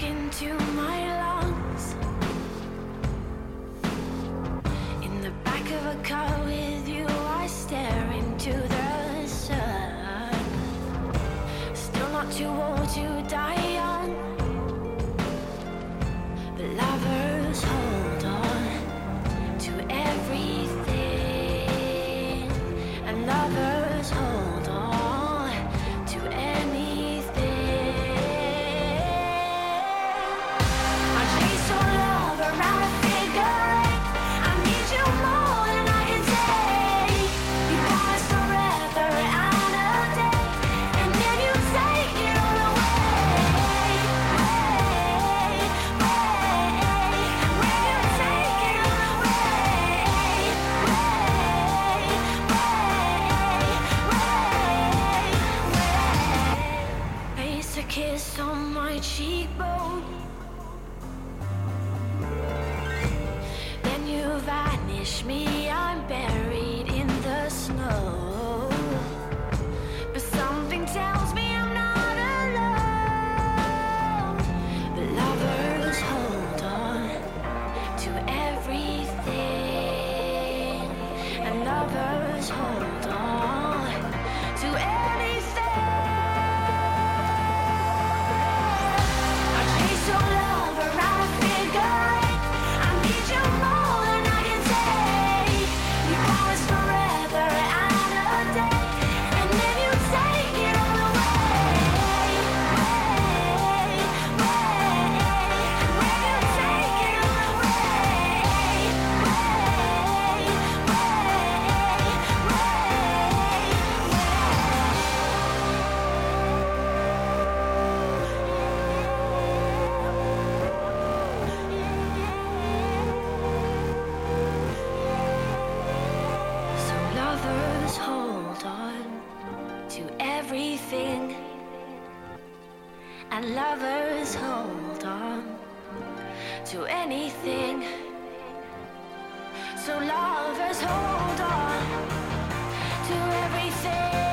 into my lungs. In the back of a car with you, I stare into the sun. Still not too old to die young, but lovers hold on to everything, and lovers hold on to anything. I chase your love around a figure eight. I need you more than I can take. You promise forever and a day, and then you take it all away. When you take it all away. Place a kiss on my cheekbone, then you vanish me. I'm buried in the snow, but something tells me I'm not alone. But lovers hold on to everything, and lovers hold on to anything. I chase your love around a figure eight. I need you more than I can take. You promise forever and a day, and then you take it all away. When you take it all So lovers hold on to everything, and lovers hold on to anything. So lovers hold on to everything.